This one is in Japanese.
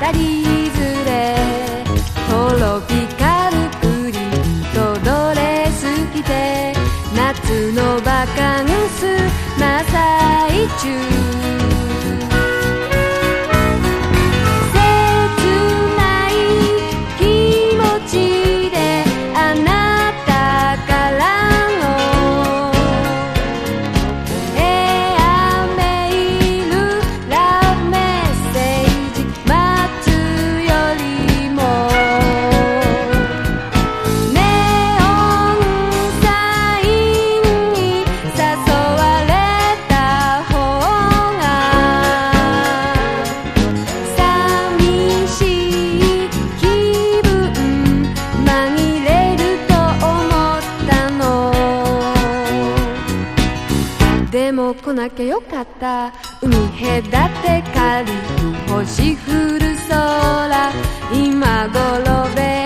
二人連れトロピカルプリントドレス着て夏のバカンス真最中でも来なきゃよかった海隔てかり星降る空今頃べ